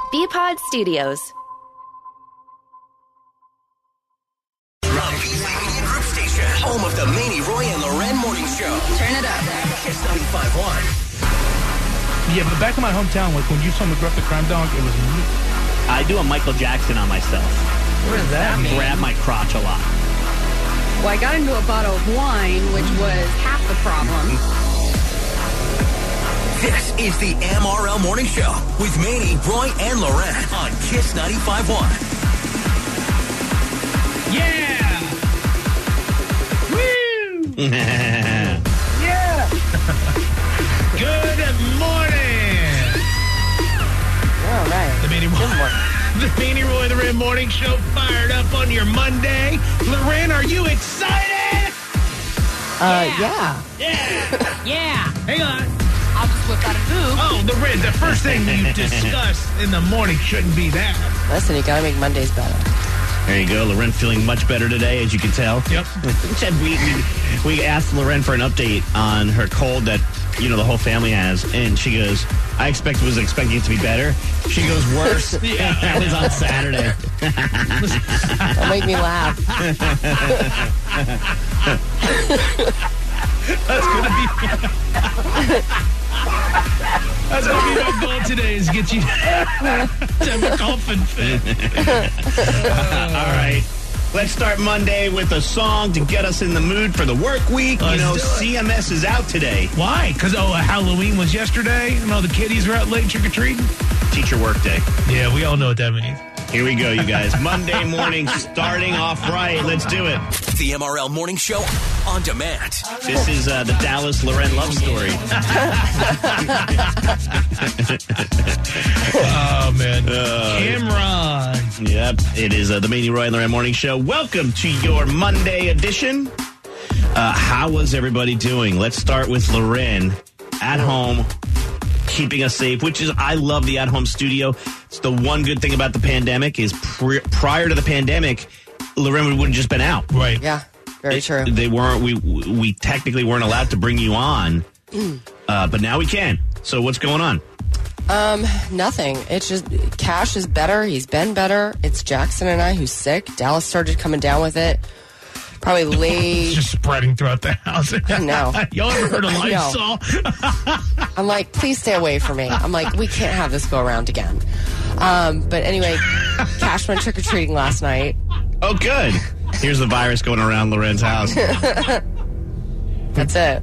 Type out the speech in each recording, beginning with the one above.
BPod Studios. Group station, home of the Manny, Roy, and Loren morning show. Turn it up. Kiss 95.1. Yeah, but back in my hometown, like when you saw McGruff the Crime Dog, it was me. I do a Michael Jackson on myself. What does that mean? Grab my crotch a lot. Well, I got into a bottle of wine, which was half the problem. This is the MRL morning show with Manny, Roy, and Loren on Kiss 95.1. Yeah! Woo! Yeah! Good morning! All right. The Manny Roy, the Red Morning Show fired up on your Monday. Loren, are you excited? Yeah. Yeah. Hang on. I'll just whip out a boob. Oh, the first thing you discuss in the morning shouldn't be that. Listen, you gotta make Mondays better. There you go. Loren feeling much better today, as you can tell. Yep. We asked Loren for an update on her cold that, the whole family has. And she goes, I was expecting it to be better. She goes, worse. Yeah. That was on Saturday. Don't make me laugh. That's going to be my goal today is get you to have a coughing fit. All right. Let's start Monday with a song to get us in the mood for the work week. Let's do it. CMS is out today. Why? Because, Halloween was yesterday and all the kiddies were out late trick-or-treating? Teacher work day. Yeah, we all know what that means. Here we go, you guys. Monday morning starting off right. Let's do it. The MRL morning show on demand. This is the Dallas Loren love story. Oh, man. Cameron. Yep, it is the Manny, Roy, and Loren morning show. Welcome to your Monday edition. How was everybody doing? Let's start with Loren at home, keeping us safe, which is, I love the at-home studio. It's the one good thing about the pandemic is prior to the pandemic, Loren would have just been out. Right. Yeah, very true. They weren't. We technically weren't allowed to bring you on, but now we can. So what's going on? Nothing. It's just Cash is better. He's been better. It's Jackson and I who's sick. Dallas started coming down with it. Probably late. It's just spreading throughout the house. No. Y'all ever heard of Lysol? I'm like, please stay away from me. I'm like, we can't have this go around again. But anyway, Cash went trick-or-treating last night. Oh, good. Here's the virus going around Loren's house. That's it.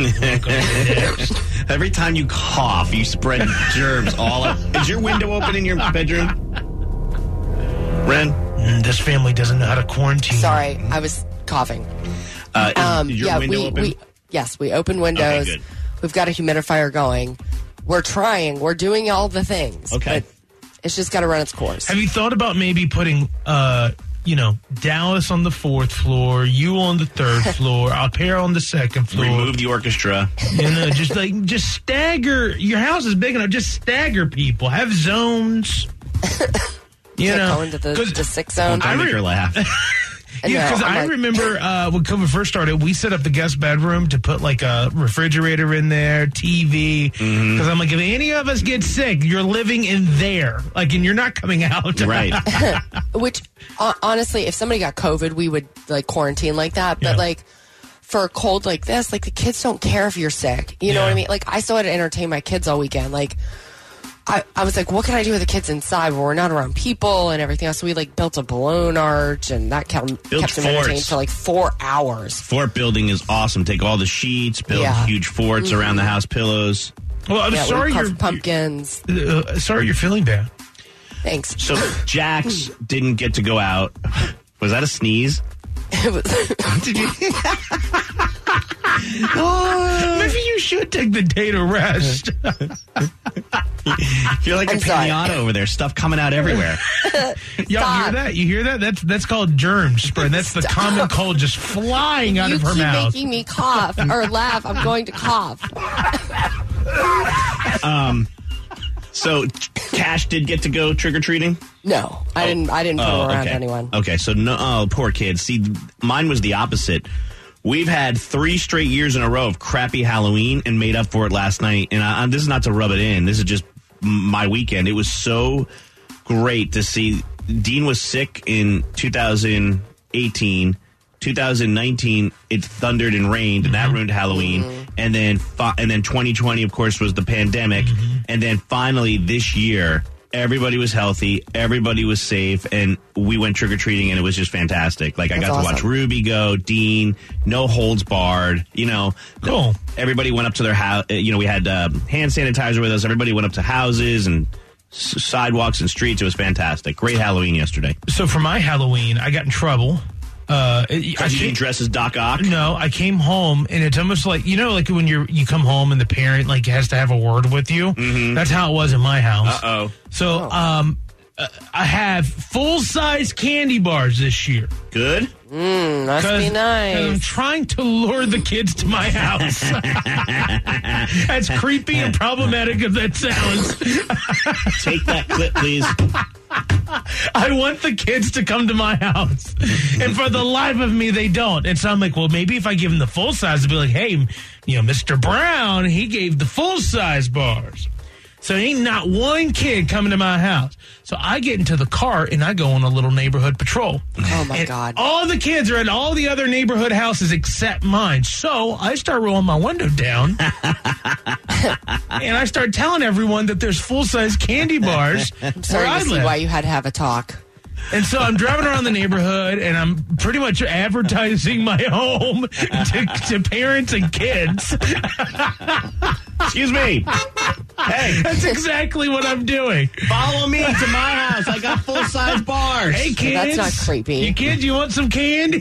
Every time you cough, you spread germs all up. Is your window open in your bedroom? Ren? This family doesn't know how to quarantine. Sorry, I was coughing. Is your window open? Yes, we open windows. Okay, good. We've got a humidifier going. We're trying. We're doing all the things. Okay. But it's just got to run its course. Have you thought about maybe putting, Dallas on the 4th floor, you on the 3rd floor, up here on the 2nd floor? Remove the orchestra. Just stagger. Your house is big enough. Just stagger people. Have zones. Go into the 6 zone. Don't make her laugh. Yeah, because I remember when COVID first started, we set up the guest bedroom to put like a refrigerator in there, TV. Because I'm like, if any of us get sick, you're living in there, and you're not coming out. Right. Which, honestly, if somebody got COVID, we would quarantine like that. But for a cold like this, the kids don't care if you're sick. You know what I mean? I still had to entertain my kids all weekend. I was like, what can I do with the kids inside where we're not around people and everything else? So we built a balloon arch, and that kept them entertained for 4 hours. Fort building is awesome. Take all the sheets, build huge forts around the house, pillows. Well, I'm sorry you're pumpkins. Sorry you're feeling bad. Thanks. So Jax didn't get to go out. Was that a sneeze? It was. Did you? Maybe you should take the day to rest. You're like a pinata over there. Stuff coming out everywhere. Y'all hear that? You hear that? That's called germ spread. That's the common cold just flying out of her mouth. You keep making me cough or laugh. I'm going to cough. So Cash did get to go trick-or-treating? No, I didn't put him around anyone. Okay, so no, poor kids. See, mine was the opposite. We've had 3 straight years in a row of crappy Halloween and made up for it last night. And this is not to rub it in. This is just my weekend. It was so great to see. Dean was sick in 2018. 2019, it thundered and rained, and that ruined Halloween. And then 2020, of course, was the pandemic. And then finally this year, everybody was healthy, everybody was safe, and we went trick-or-treating, and it was just fantastic. Like, I got to watch Ruby go, Dean, no holds barred, Cool. Everybody went up to their house. We had hand sanitizer with us. Everybody went up to houses and sidewalks and streets. It was fantastic. Great Halloween yesterday. So for my Halloween, I got in trouble. I didn't dress as Doc Ock? No, I came home, and it's almost like, like when you come home and the parent has to have a word with you. That's how it was in my house. Uh-oh. So I have full-size candy bars this year. Good. Must be nice. I'm trying to lure the kids to my house. As creepy and problematic as that sounds. Take that clip, please. I want the kids to come to my house. And for the life of me, they don't. And so I'm like, well, maybe if I give them the full size, they'll be like, hey, Mr. Brown, he gave the full-size bars. So ain't not one kid coming to my house. So I get into the car and I go on a little neighborhood patrol. Oh, my God. All the kids are in all the other neighborhood houses except mine. So I start rolling my window down. And I start telling everyone that there's full-size candy bars. I'm sorry to see why you had to have a talk. And so I'm driving around the neighborhood, and I'm pretty much advertising my home to parents and kids. Excuse me. Hey. That's exactly what I'm doing. Follow me to my house. I got full-size bars. Hey, kids. That's not creepy. You kids, you want some candy?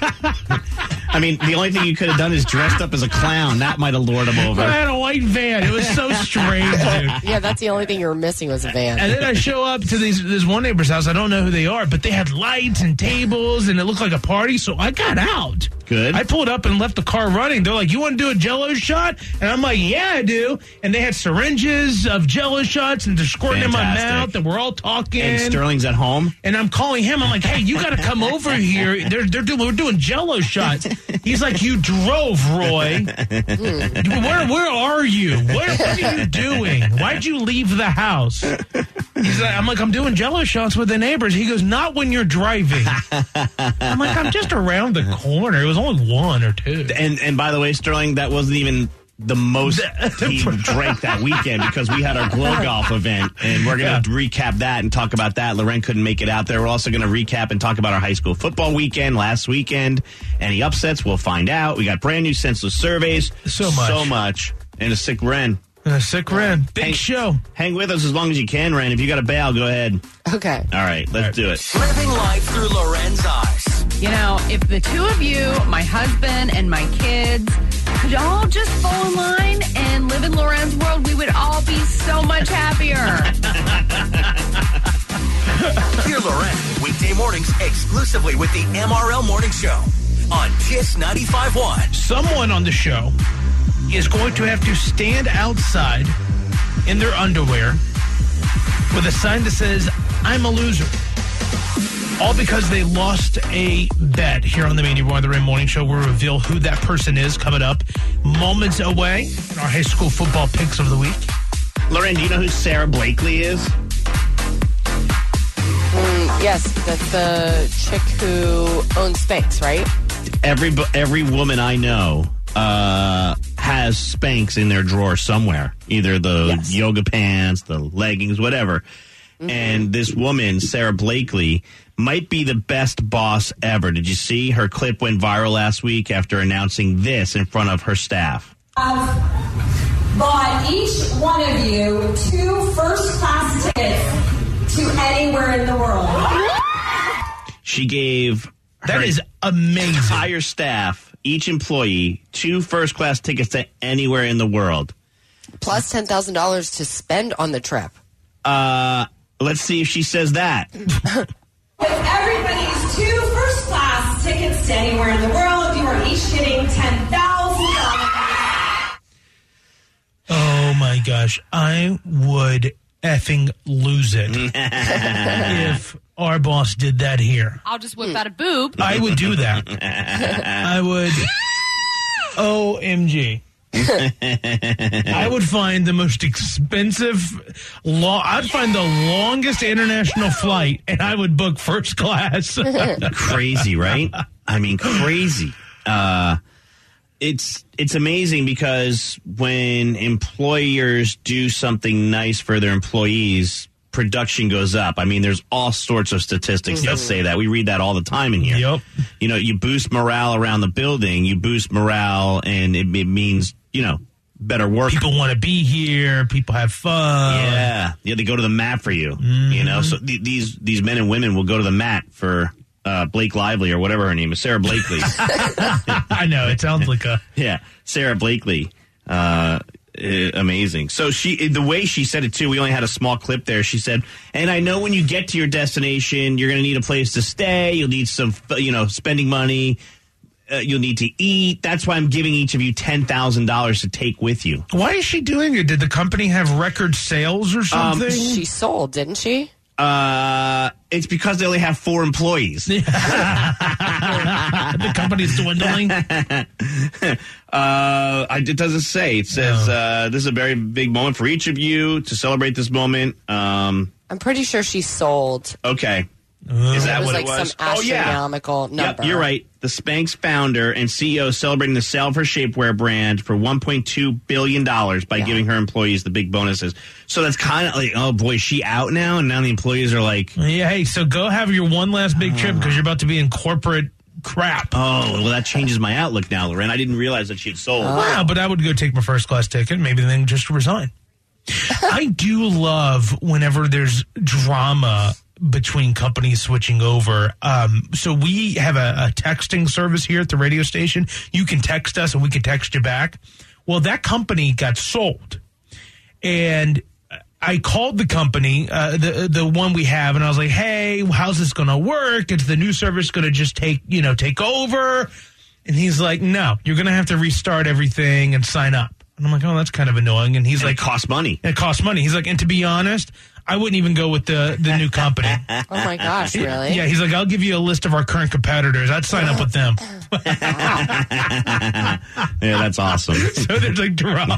I mean, the only thing you could have done is dressed up as a clown. That might have lured him over. I had a white van. It was so strange, dude. Yeah, that's the only thing you were missing was a van. And then I show up to this one neighbor's house. I don't know who they are, but they had lights and tables, and it looked like a party, so I got out. Good. I pulled up and left the car running. They're like, you want to do a Jell-O shot? And I'm like, yeah, I do. And they had syringes of Jell-O shots, and they're squirting in my mouth, and we're all talking. And Sterling's at home. And I'm calling him. I'm like, hey, you got to come over here. We're doing Jell-O shots. He's like, you drove, Roy. Where are you? What are you doing? Why'd you leave the house? I'm like, I'm doing Jell-O shots with the neighbors. He goes, not when you're driving. I'm like, I'm just around the corner. It was only one or two. And by the way, Sterling, that wasn't even the most he drank that weekend, because we had our Glow Golf event, and we're going to recap that and talk about that. Loren couldn't make it out there. We're also going to recap and talk about our high school football weekend last weekend. Any upsets, we'll find out. We got brand new senseless surveys. So much. And a sick Ren. Sick Ren. Big show. Hang with us as long as you can, Ren. If you got to bail, go ahead. Okay. All right, let's do it. Living life through Loren's eyes. If the two of you, my husband and my kids, could all just fall in line and live in Loren's world, we would all be so much happier. Hear Loren weekday mornings exclusively with the MRL Morning Show on Kiss 95.1. Someone on the show is going to have to stand outside in their underwear with a sign that says, I'm a loser. All because they lost a bet here on the Mandy Roy and Loren Morning Show. We'll reveal who that person is coming up moments away in our high school football picks of the week. Loren, do you know who Sarah Blakely is? Yes, that's the chick who owns Spanx, right? Every woman I know has Spanx in their drawer somewhere. Either the yoga pants, the leggings, whatever. Mm-hmm. And this woman, Sarah Blakely, might be the best boss ever. Did you see her clip went viral last week after announcing this in front of her staff? I've bought each one of you 2 first-class tickets to anywhere in the world. She gave that is amazing. Entire staff, each employee, 2 first-class tickets to anywhere in the world. Plus $10,000 to spend on the trip. Let's see if she says that. With everybody's 2 first-class tickets to anywhere in the world, you are each getting $10,000. Oh, my gosh. I would effing lose it if our boss did that here. I'll just whip out a boob. I would do that. I would. OMG. I would find the most expensive, I'd find the longest international flight, and I would book first class. Crazy, right? I mean, crazy. It's amazing because when employers do something nice for their employees, production goes up. I mean, there's all sorts of statistics that say that. We read that all the time in here. Yep. You know, you boost morale around the building, you boost morale, and it means, better work. People want to be here. People have fun. Yeah. They go to the mat for you. So these men and women will go to the mat for Blake Lively or whatever her name is, Sarah Blakely. I know, it sounds like a... Yeah, Sarah Blakely. Amazing. So the way she said it too, we only had a small clip there. She said, and I know when you get to your destination, you're going to need a place to stay. You'll need some, spending money. You'll need to eat. That's why I'm giving each of you $10,000 to take with you. Why is she doing it? Did the company have record sales or something? She sold, didn't she? It's because they only have 4 employees. The company's dwindling. It doesn't say. It says this is a very big moment for each of you to celebrate this moment. I'm pretty sure she sold. Okay. Is that what it was? Some astronomical number. Yep, you're right. The Spanx founder and CEO celebrating the sale of her shapewear brand for $1.2 billion by giving her employees the big bonuses. So that's kind of like, oh boy, is she out now? And now the employees are like... Yeah, hey, so go have your one last big trip because you're about to be in corporate crap. Oh, well, that changes my outlook now, Loren. I didn't realize that she had sold. Wow, but I would go take my first class ticket, maybe then just resign. I do love whenever there's drama between companies switching over. So we have a texting service here at the radio station. You can text us and we can text you back. Well, that company got sold. And I called the company, the one we have, and I was like, hey, how's this going to work? Is the new service going to just take over? And he's like, no, you're going to have to restart everything and sign up. And I'm like, oh, that's kind of annoying. And he's like, it costs money. It costs money. He's like, and to be honest, I wouldn't even go with the new company. Oh, my gosh, really? Yeah, he's like, I'll give you a list of our current competitors. I'd sign up with them. Yeah, that's awesome. So there's like drama.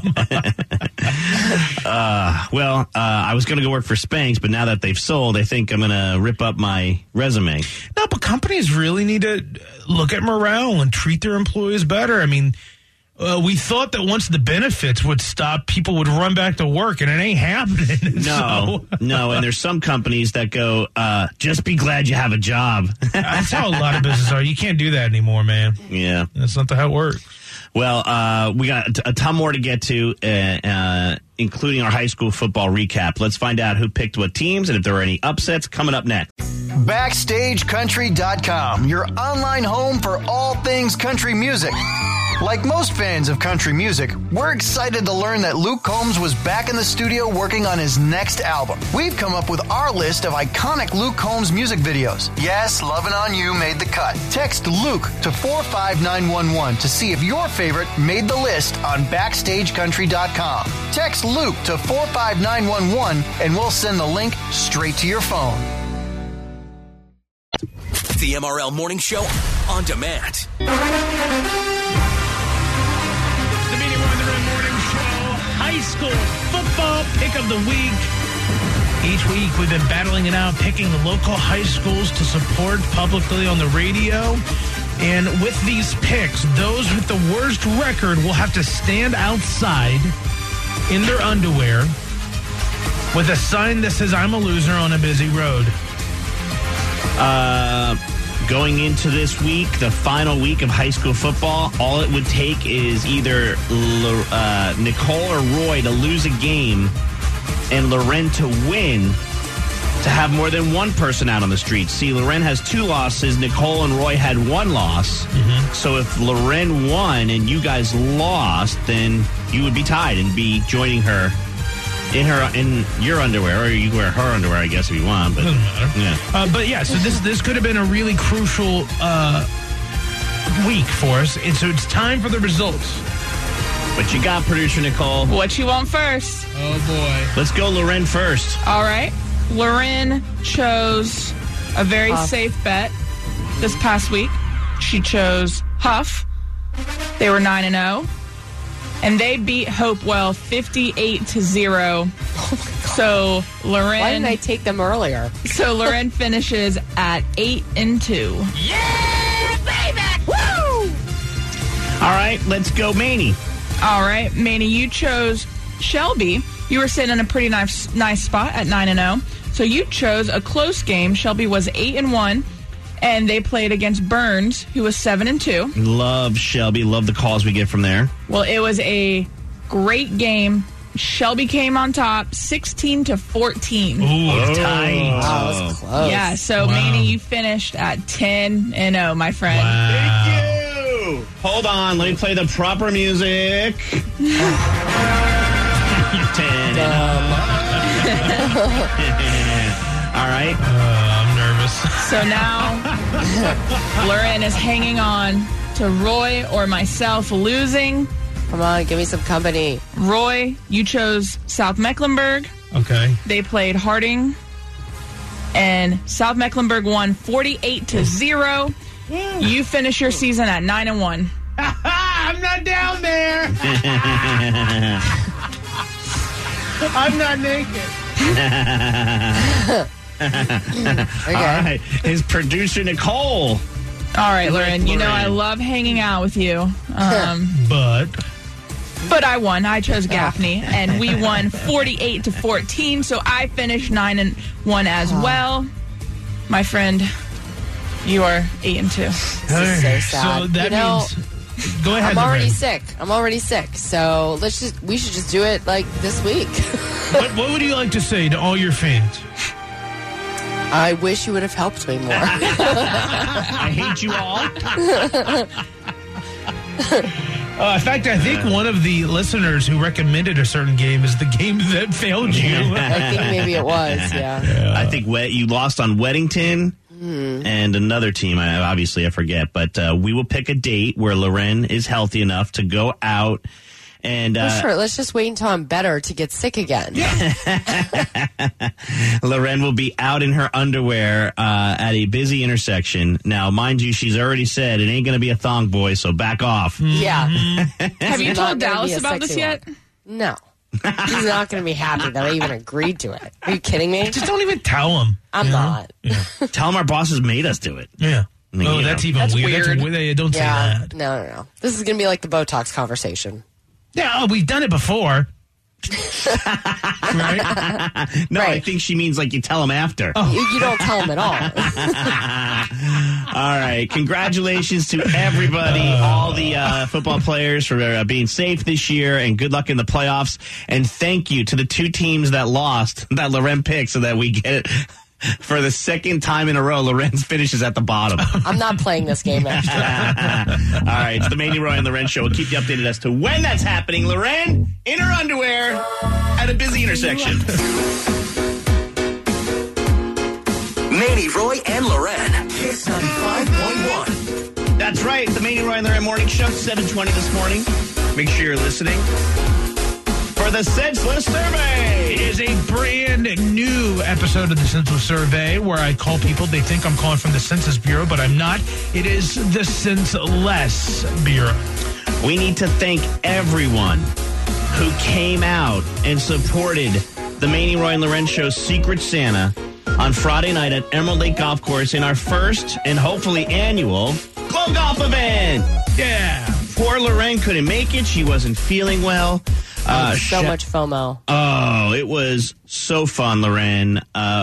I was going to go work for Spanx, but now that they've sold, I think I'm going to rip up my resume. No, but companies really need to look at morale and treat their employees better. I mean, we thought that once the benefits would stop, people would run back to work, and it ain't happening. No, and there's some companies that go, just be glad you have a job. That's how a lot of businesses are. You can't do that anymore, man. Yeah. That's not how it works. Well, we got a ton more to get to, including our high school football recap. Let's find out who picked what teams and if there were any upsets coming up next. BackstageCountry.com, your online home for all things country music. Like most fans of country music, we're excited to learn that Luke Combs was back in the studio working on his next album. We've come up with our list of iconic Luke Combs music videos. Yes, Lovin' On You made the cut. Text Luke to 45911 to see if your favorite made the list on BackstageCountry.com. Text Luke to 45911 and we'll send the link straight to your phone. The MRL Morning Show on demand. High school football pick of the week. Each week we've been battling it out, picking the local high schools to support publicly on the radio. And with these picks, those with the worst record will have to stand outside in their underwear with a sign that says, I'm a loser on a busy road. Going into this week, the final week of high school football, all it would take is either Nicole or Roy to lose a game and Loren to win to have more than one person out on the street. See, Loren has 2 losses. Nicole and Roy had 1 loss. Mm-hmm. So if Loren won and you guys lost, then you would be tied and be joining her in your underwear, or you wear her underwear, I guess, if you want. But doesn't matter. Yeah. So this could have been a really crucial week for us, and so it's time for the results. What you got, producer Nicole? What you want first? Oh boy. Let's go, Loren first. All right. Loren chose a very safe bet this past week. She chose Huff. They were 9-0. And they beat Hopewell 58-0. So Loren. Why didn't I take them earlier? So Loren finishes at 8-2. Yeah, baby! Woo! All right, let's go, Manny. All right, Manny, you chose Shelby. You were sitting in a pretty nice spot at 9-0. So you chose a close game. Shelby was 8-1. And they played against Burns, who was 7-2. Love Shelby. Love the calls we get from there. Well, it was a great game. Shelby came on top, 16-14. Ooh, tight. Wow, that was close. Yeah, so Manny, you finished at 10-0, my friend. Wow. Thank you. Hold on. Let me play the proper music. 10-0. All right. I'm nervous. So now, Loren is hanging on to Roy or myself losing. Come on, give me some company. Roy, you chose South Mecklenburg. Okay. They played Harding. And South Mecklenburg won 48-0. You finish your season at 9-1. I'm not down there. I'm not naked. Okay. All right. His producer, Nicole. All right, Loren, you know I love hanging out with you. But I won. I chose Gaffney, and we won 48-14, so I finished 9-1 as well. My friend, you are 8-2. This is so sad. So that means... Go ahead, I'm already Lorraine. sick. So we should just do it like this week. What would you like to say to all your fans? I wish you would have helped me more. I hate you all. In fact, I think one of the listeners who recommended a certain game is the game that failed you. I think maybe it was, yeah. I think you lost on Weddington and another team. I forget. But we will pick a date where Loren is healthy enough to go out. And sure, let's just wait until I'm better to get sick again. Loren will be out in her underwear at a busy intersection. Now, mind you, she's already said it ain't going to be a thong boy, so back off. Yeah. Have you told Dallas about this yet? No. He's not going to be happy that I even agreed to it. Are you kidding me? Just don't even tell him. I'm not. Yeah. Tell him our bosses made us do it. Yeah. Oh, that's even That's weird. weird. Don't say that. No. This is going to be like the Botox conversation. Yeah, we've done it before. Right? No, Right. I think she means like you tell him after. You don't tell him at all. All right. Congratulations to everybody, all the football players for being safe this year, and good luck in the playoffs. And thank you to the two teams that lost that Loren picked so that we get it. For the second time in a row, Lorenz finishes at the bottom. I'm not playing this game next year. All right, it's the Manny, Roy, and Loren show. We'll keep you updated as to when that's happening. Loren, in her underwear, at a busy intersection. Manny, Roy, and Loren. Kiss 95.1. That's right, the Manny, Roy, and Loren morning show, 7:20 this morning. Make sure you're listening for the Senseless Survey. It is a brand new episode of the Senseless Survey where I call people. They think I'm calling from the Census Bureau, but I'm not. It is the Senseless Bureau. We need to thank everyone who came out and supported the Manny, Roy, and Loren show's Secret Santa on Friday night at Emerald Lake Golf Course in our first and hopefully annual Glow Golf event. Yeah. Poor Loren couldn't make it. She wasn't feeling well. So much FOMO. Oh, it was so fun, Loren.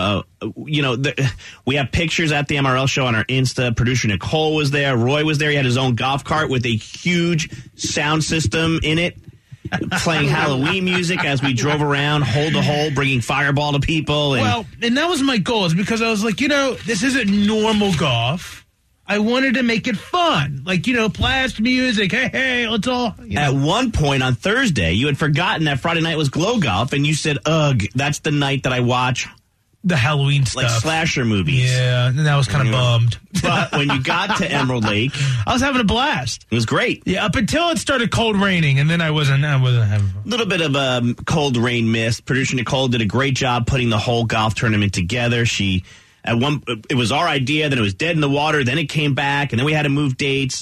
We have pictures at the MRL show on our Insta. Producer Nicole was there. Roy was there. He had his own golf cart with a huge sound system in it, playing Halloween music as we drove around, hole to hole, bringing Fireball to people. And that was my goal, is because I was like, this isn't normal golf. I wanted to make it fun. Like, blast music. Hey, let's all... At one point on Thursday, you had forgotten that Friday night was Glow Golf, and you said, ugh, that's the night that I watch... the Halloween stuff. Like slasher movies. Yeah, and I was kind of bummed. But when you got to Emerald Lake... I was having a blast. It was great. Yeah, up until it started cold raining, and then I wasn't having fun. A little bit of cold rain mist. Producer Nicole did a great job putting the whole golf tournament together. It was our idea, then it was dead in the water, then it came back, and then we had to move dates.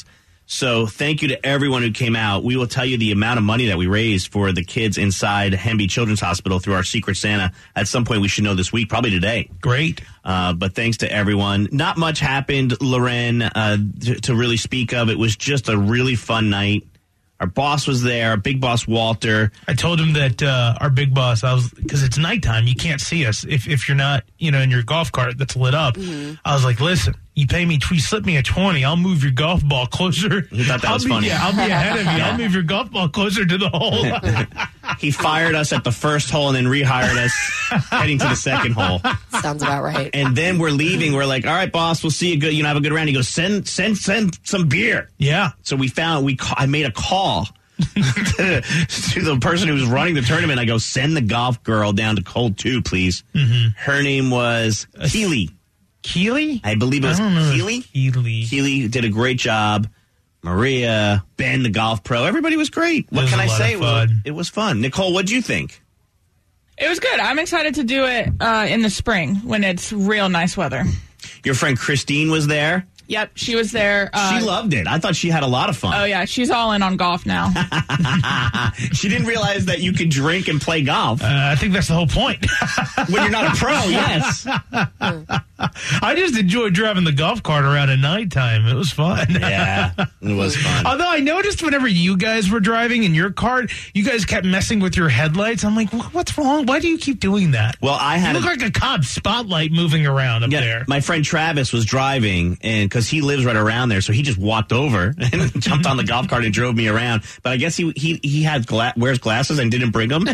So thank you to everyone who came out. We will tell you the amount of money that we raised for the kids inside Hemby Children's Hospital through our Secret Santa. At some point, we should know this week, probably today. Great. But thanks to everyone. Not much happened, Loren, to really speak of. It was just a really fun night. Our boss was there, our big boss, Walter. I told him that our big boss, because it's nighttime, you can't see us if you're not, in your golf cart that's lit up. Mm-hmm. I was like, listen, you slip me a 20, I'll move your golf ball closer. He thought that was funny. Yeah, I'll be ahead of you. I'll move your golf ball closer to the hole. He fired us at the first hole and then rehired us heading to the second hole. Sounds about right. And then we're leaving. We're like, all right, boss, we'll see you good. Have a good round. He goes, send some beer. Yeah. So I made a call to the person who was running the tournament. I go, send the golf girl down to Cold 2, please. Mm-hmm. Her name was Keely. Keely? I believe it was Keely. Keely did a great job. Maria, Ben, the golf pro. Everybody was great. What can I say? It was fun. Nicole, what'd you think? It was good. I'm excited to do it in the spring when it's real nice weather. Your friend Christine was there? Yep, she was there. She loved it. I thought she had a lot of fun. Oh, yeah. She's all in on golf now. She didn't realize that you could drink and play golf. I think that's the whole point. When you're not a pro, yes. I just enjoyed driving the golf cart around at nighttime. It was fun. Yeah, it was fun. Although I noticed whenever you guys were driving in your cart, you guys kept messing with your headlights. I'm like, what's wrong? Why do you keep doing that? Well, you look like a cop spotlight moving around up there. My friend Travis was driving, and because he lives right around there, so he just walked over and jumped on the golf cart and drove me around. But I guess he had wears glasses and didn't bring them, which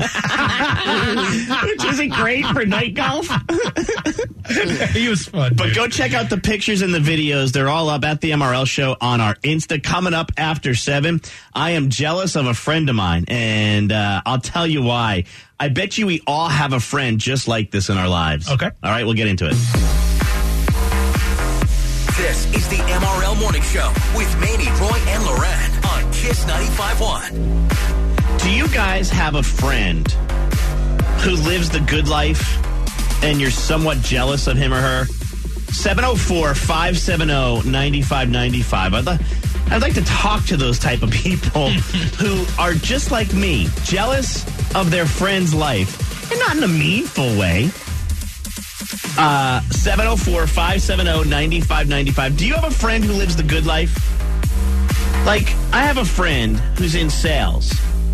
isn't great for night golf. He was fun. But go check out the pictures and the videos. They're all up at the MRL Show on our Insta. Coming up after 7, I am jealous of a friend of mine, and I'll tell you why. I bet you we all have a friend just like this in our lives. Okay. All right, we'll get into it. This is the MRL Morning Show with Mamie, Roy, and Loren on Kiss 95.1. Do you guys have a friend who lives the good life and you're somewhat jealous of him or her? 704-570-9595. I'd like to talk to those type of people who are just like me, jealous of their friend's life, and not in a meanful way. 704-570-9595. Do you have a friend who lives the good life? Like, I have a friend who's in sales,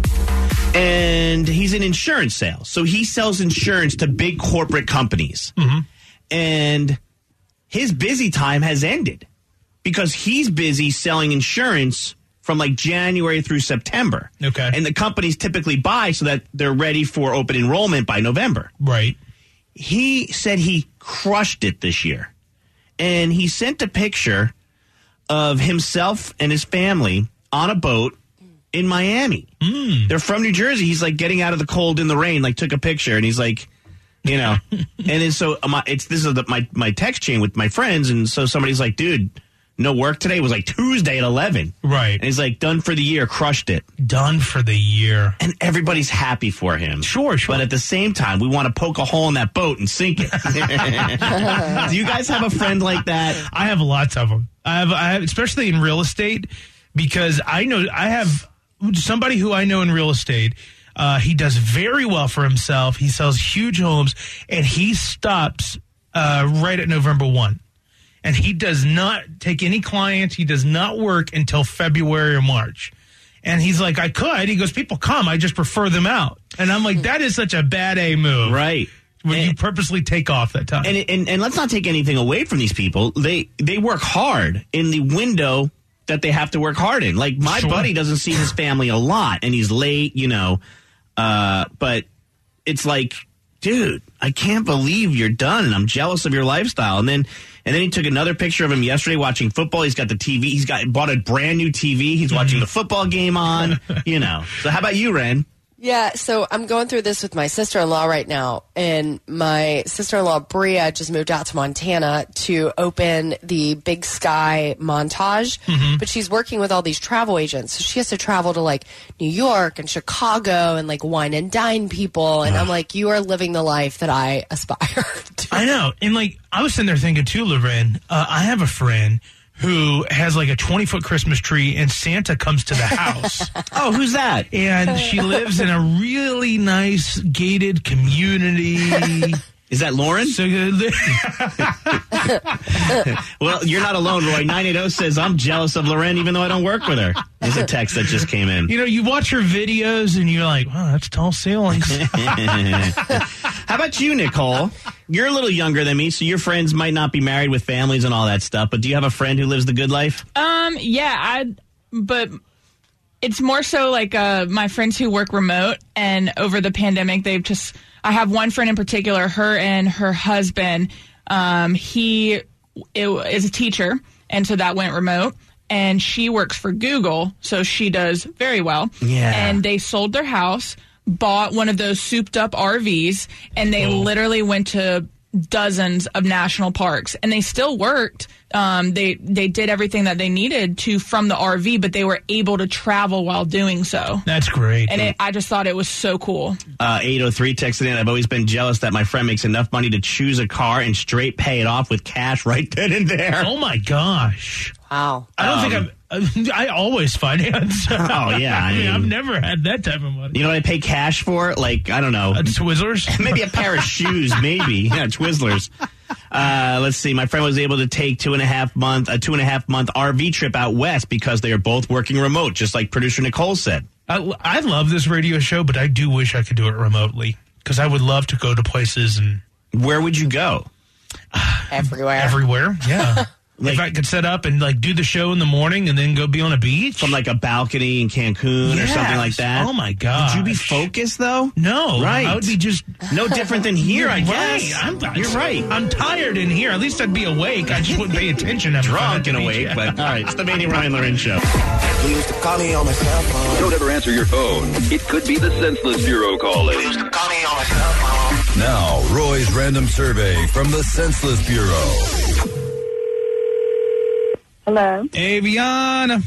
and he's in insurance sales. So he sells insurance to big corporate companies. Mm-hmm. And his busy time has ended because he's busy selling insurance from like January through September. Okay. And the companies typically buy so that they're ready for open enrollment by November. Right. He said he crushed it this year. And he sent a picture of himself and his family on a boat in Miami. Mm. They're from New Jersey. He's like getting out of the cold in the rain, like took a picture, and he's like, and then so this is my text chain with my friends, and so somebody's like, dude, no work today. It was like Tuesday at 11. Right. And he's like, done for the year, crushed it. Done for the year. And everybody's happy for him. Sure. But at the same time, we want to poke a hole in that boat and sink it. Do you guys have a friend like that? I have lots of them. I have, especially in real estate, because I have somebody who I know in real estate. He does very well for himself. He sells huge homes, and he stops right at November 1. And he does not take any clients. He does not work until February or March. And he's like, I could. He goes, people come. I just prefer them out. And I'm like, that is such a bad A move. Right. When you purposely take off that time. And let's not take anything away from these people. They work hard in the window that they have to work hard in. Like, my buddy doesn't see his family a lot, and he's late, but it's like, dude, I can't believe you're done, and I'm jealous of your lifestyle. And then he took another picture of him yesterday watching football. He's got the TV. He's bought a brand new TV. He's watching the football game on, So how about you, Ren? Yeah, so I'm going through this with my sister-in-law right now, and my sister-in-law, Bria, just moved out to Montana to open the Big Sky Montage, but she's working with all these travel agents, so she has to travel to, like, New York and Chicago and, like, wine and dine people, and I'm like, you are living the life that I aspire to. I know, and, like, I was sitting there thinking, too, Loren, I have a friend who has like a 20-foot Christmas tree, and Santa comes to the house. Oh, who's that? And she lives in a really nice gated community. Is that Lauren? So, well, you're not alone, Roy. 980 says, I'm jealous of Loren even though I don't work with her. There's a text that just came in. You know, you watch her videos and you're like, wow, that's tall ceilings. How about you, Nicole? You're a little younger than me, so your friends might not be married with families and all that stuff, but do you have a friend who lives the good life? Yeah, but it's more so like my friends who work remote, and over the pandemic, I have one friend in particular, her and her husband, he is a teacher, and so that went remote. And she works for Google, so she does very well. Yeah. And they sold their house, bought one of those souped-up RVs, and they literally went to dozens of national parks. And they still worked. They did everything that they needed to from the RV, but they were able to travel while doing so. That's great. And I just thought it was so cool. 803 texted in, I've always been jealous that my friend makes enough money to choose a car and straight pay it off with cash right then and there. Oh, my gosh. Wow. I don't think I always finance. Oh, yeah. I mean, I've never had that type of money. You know what I pay cash for? Like, I don't know. Twizzlers? Maybe a pair of shoes, maybe. Yeah, Twizzlers. Let's see. My friend was able to take a 2.5 month RV trip out west because they are both working remote, just like producer Nicole said. I love this radio show, but I do wish I could do it remotely because I would love to go to places. And where would you go? Everywhere, yeah. If I could set up and like do the show in the morning and then go be on a beach. From like a balcony in Cancun or something like that. Oh my God. Would you be focused though? No. Right. I would be just no different than here, I guess. Right. You're right. I'm tired in here. At least I'd be awake. I just wouldn't pay attention. I'm drunk and awake, but all right. It's the Manny Ryan Loren Show. You used to call me on my cell phone. Don't ever answer your phone. It could be the Senseless Bureau calling. You used to call me on my cell phone. Now, Roy's random survey from the Senseless Bureau. Hello. Aviana.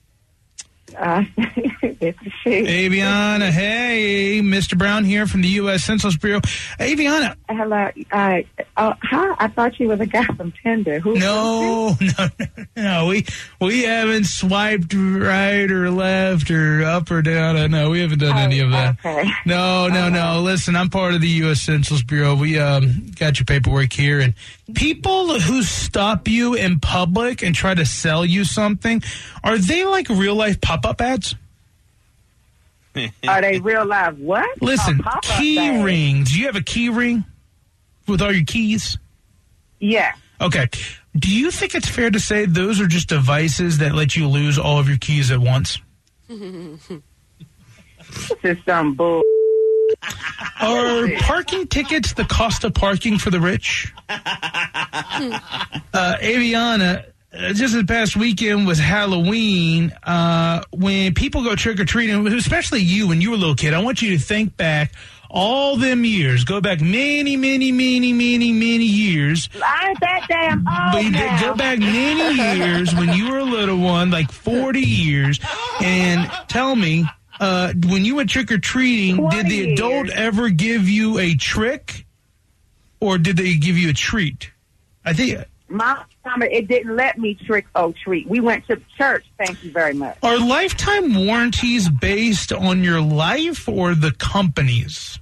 This is she. Aviana, hey. Mr. Brown here from the U.S. Census Bureau. Aviana. Hello. Hi. I thought you was a guy from Tinder. No. We haven't swiped right or left or up or down. No, we haven't done any of that. Okay. No. Listen, I'm part of the U.S. Census Bureau. We got your paperwork here. And people who stop you in public and try to sell you something, are they like real-life pop-up ads? Are they real life what? Listen, key rings. Do you have a key ring with all your keys? Yeah. Okay. Do you think it's fair to say those are just devices that let you lose all of your keys at once? This is some bull. Are parking tickets the cost of parking for the rich? Aviana, just this past weekend was Halloween. When people go trick-or-treating, especially you when you were a little kid, I want you to think back all them years. Go back many years. I ain't that damn old now. Go back many years when you were a little one, like 40 years, and tell me, when you went trick-or-treating, did the adult ever give you a trick, or did they give you a treat? I think... My mama, it didn't let me trick or treat. We went to church. Thank you very much. Are lifetime warranties based on your life or the company's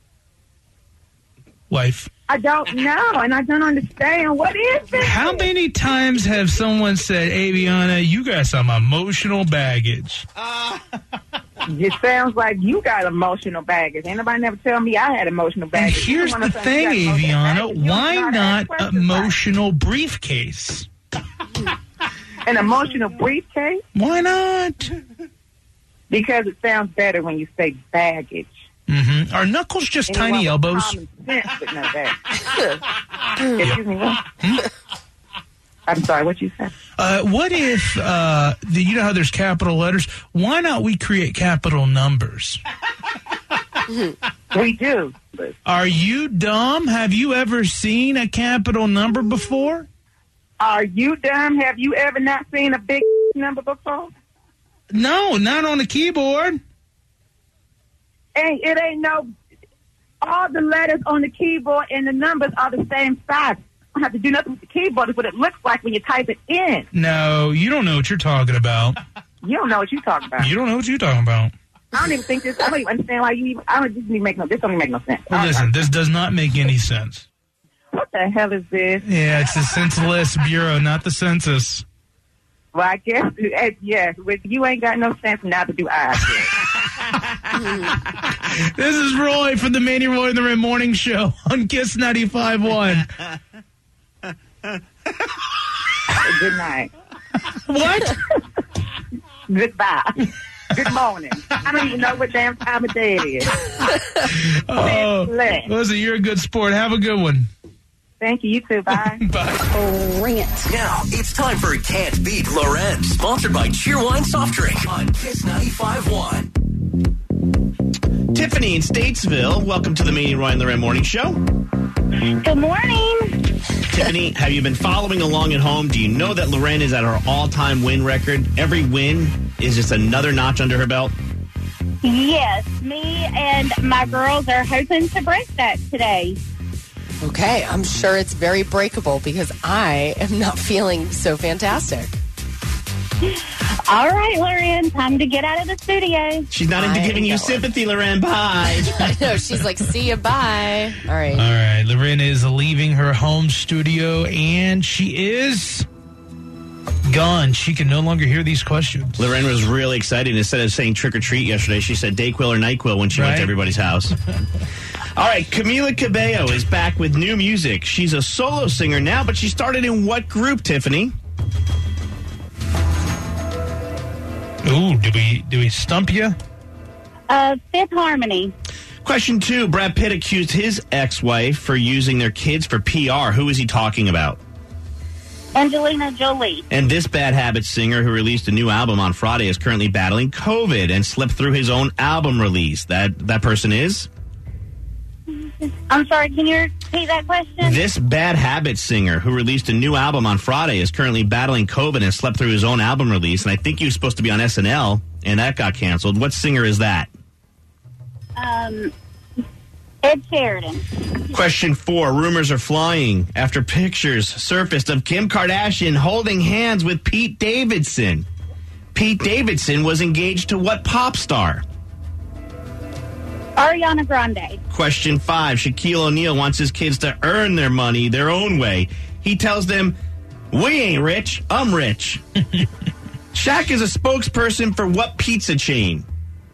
life? I don't know, and I don't understand. What is this? How many times have someone said, Aviana, you got some emotional baggage? It sounds like you got emotional baggage. Ain't nobody never tell me I had emotional baggage. And here's the thing, Aviana. Why not emotional briefcase? An emotional briefcase? Why not? Because it sounds better when you say baggage. Mm-hmm. Are knuckles just tiny elbows? Common sense would know that. Excuse me, what? I'm sorry, what you said? What if, you know how there's capital letters? Why not we create capital numbers? We do. Are you dumb? Have you ever seen a capital number before? Are you dumb? Have you ever not seen a big number before? No, not on the keyboard. It ain't no... All the letters on the keyboard and the numbers are the same size. don't have to do nothing with the keyboard. It's what it looks like when you type it in. No, you don't know what you're talking about. You don't know what you're talking about. You don't know what you're talking about. I don't even think this. I don't even understand why you even. This don't even make no sense. Well, listen, this does not make any sense. What the hell is this? Yeah, it's the Senseless Bureau, not the census. Well, I guess, yes. You ain't got no sense, neither do I. This is Roy from the Manny Roy and the Red Morning Show on Kiss 95.1. Good night. What? Goodbye. Good morning. I don't even know what damn time of day it is. Oh, listen, you're a good sport. Have a good one. Thank you. You too. Bye. Bye. Oh, ring it. Now it's time for Can't Beat Loren, sponsored by Cheerwine Soft Drink on Kiss 95.1. Tiffany in Statesville, welcome to the Manny Roy and the Red Morning Show. Good morning. Tiffany, have you been following along at home? Do you know that Loren is at her all-time win record? Every win is just another notch under her belt. Yes, me and my girls are hoping to break that today. Okay, I'm sure it's very breakable because I am not feeling so fantastic. All right, Loren, time to get out of the studio. She's not into giving you sympathy, Loren. Bye. I know. She's like, see ya, bye. All right. All right. Loren is leaving her home studio, and she is gone. She can no longer hear these questions. Loren was really excited. Instead of saying trick or treat yesterday, she said Dayquil or NyQuil when she went to everybody's house. All right, Camila Cabello is back with new music. She's a solo singer now, but she started in what group, Tiffany? Ooh, do we stump you? Fifth Harmony. Question 2. Brad Pitt accused his ex-wife for using their kids for PR. Who is he talking about? Angelina Jolie. And this Bad Habits singer who released a new album on Friday is currently battling COVID and slipped through his own album release. That person is? I'm sorry, can you repeat that question? This Bad Habits singer who released a new album on Friday is currently battling COVID and slept through his own album release. And I think he was supposed to be on SNL, and that got canceled. What singer is that? Ed Sheridan. Question 4. Rumors are flying after pictures surfaced of Kim Kardashian holding hands with Pete Davidson. Pete Davidson was engaged to what pop star? Ariana Grande. Question 5. Shaquille O'Neal wants his kids to earn their money their own way. He tells them, we ain't rich, I'm rich. Shaq is a spokesperson for what pizza chain?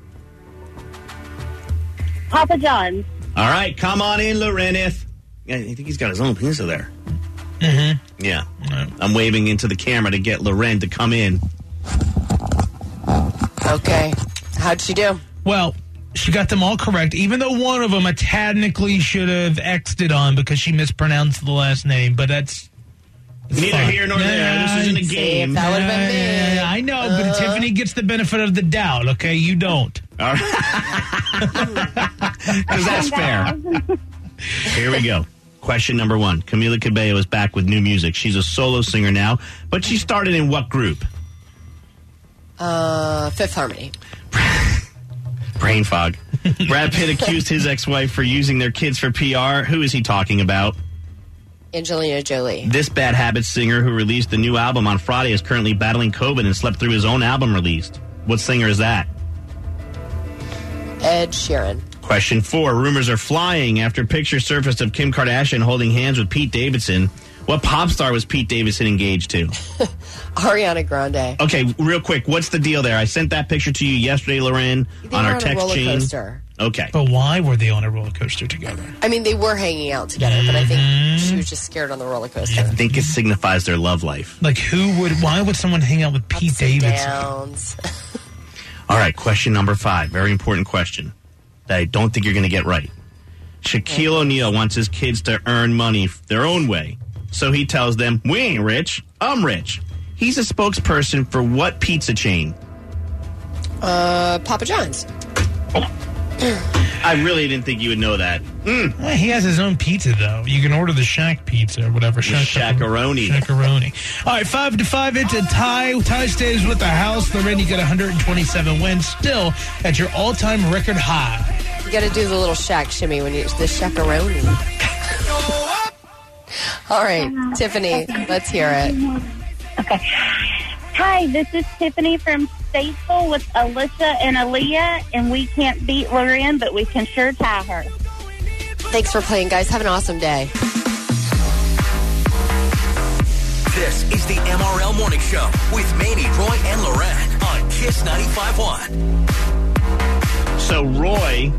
Papa John's. All right, come on in, Lorenith. I think he's got his own pizza there. Mm-hmm. Yeah. I'm waving into the camera to get Loren to come in. Okay. How'd she do? Well, she got them all correct, even though one of them I technically should have X'd it on because she mispronounced the last name, but that's... Neither here nor there. This isn't a game. That would have been me. I know, but Tiffany gets the benefit of the doubt, okay? You don't. All right. Because that's fair. Here we go. Question number 1. Camila Cabello is back with new music. She's a solo singer now, but she started in what group? Fifth Harmony. Brain fog. Brad Pitt accused his ex-wife for using their kids for PR. Who is he talking about? Angelina Jolie. This Bad Habits singer who released the new album on Friday is currently battling COVID and slept through his own album release. What singer is that? Ed Sheeran. Question 4. Rumors are flying after pictures surfaced of Kim Kardashian holding hands with Pete Davidson. What pop star was Pete Davidson engaged to? Ariana Grande. Okay, real quick, what's the deal there? I sent that picture to you yesterday, Loren, on our text chain. Coaster. Okay. But why were they on a roller coaster together? I mean, they were hanging out together, but I think she was just scared on the roller coaster. I think it signifies their love life. Like, why would someone hang out with Pete Davidson? Downs. All right, question number 5. Very important question that I don't think you're going to get right. Shaquille O'Neal wants his kids to earn money their own way. So he tells them, we ain't rich, I'm rich. He's a spokesperson for what pizza chain? Papa John's. I really didn't think you would know that. Well, he has his own pizza, though. You can order the Shaq pizza or whatever. Shaq-a-roni. Shaq-a-roni. All right, 5-5. It's a tie. Tie stays with the house. Loren, you got 127 wins. Still at your all-time record high. You got to do the little Shaq shimmy when you the Shaq-a-roni. All right, Tiffany, let's hear it. Okay. Hi, this is Tiffany from Statesville with Alyssa and Aaliyah, and we can't beat Loren, but we can sure tie her. Thanks for playing, guys. Have an awesome day. This is the MRL Morning Show with Manny, Roy, and Loren on Kiss 95.1. So Roy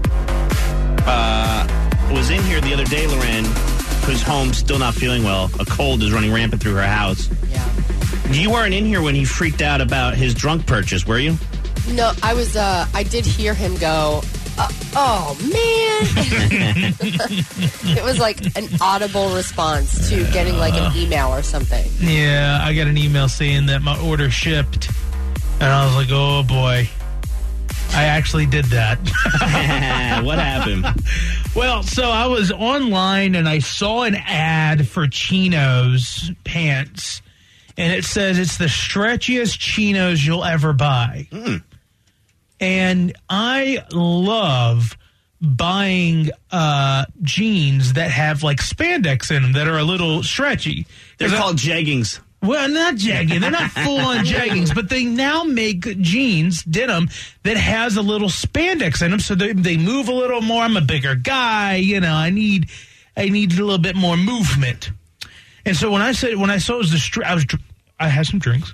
was in here the other day, Loren, who's home still not feeling well. A cold is running rampant through her house. Yeah. You weren't in here when he freaked out about his drunk purchase, were you? No, I was. I did hear him go, oh, man. It was like an audible response to getting like an email or something. Yeah, I got an email saying that my order shipped. And I was like, oh, boy. I actually did that. What happened? Well, so I was online and I saw an ad for chinos pants. And it says it's the stretchiest chinos you'll ever buy. Mm. And I love buying jeans that have like spandex in them that are a little stretchy. They're called jeggings. Well, not jegging. They're not full-on jeggings, but they now make jeans, denim, that has a little spandex in them, so they move a little more. I'm a bigger guy, I need a little bit more movement. And so when I saw it was I had some drinks,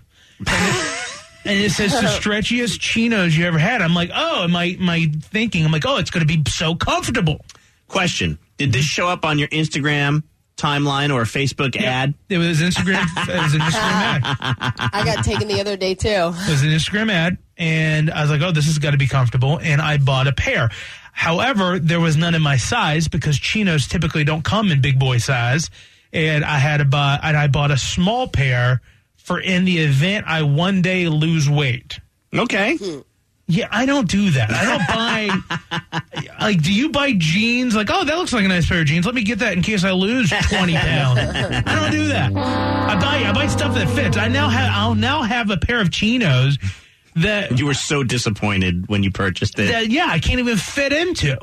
and it says the stretchiest chinos you ever had. I'm like, oh, my thinking. I'm like, oh, it's going to be so comfortable. Question: did this show up on your Instagram timeline or a Facebook ad? It was Instagram. It was an Instagram ad. I got taken the other day too. It was an Instagram ad, and I was like, oh, this has got to be comfortable, and I bought a pair. However, there was none in my size because chinos typically don't come in big boy size, and I bought a small pair for in the event I one day lose weight. Okay. Yeah, I don't do that. I don't buy, do you buy jeans? Like, oh, that looks like a nice pair of jeans. Let me get that in case I lose 20 pounds. I don't do that. I buy stuff that fits. I'll now have a pair of chinos that... You were so disappointed when you purchased it. I can't even fit into.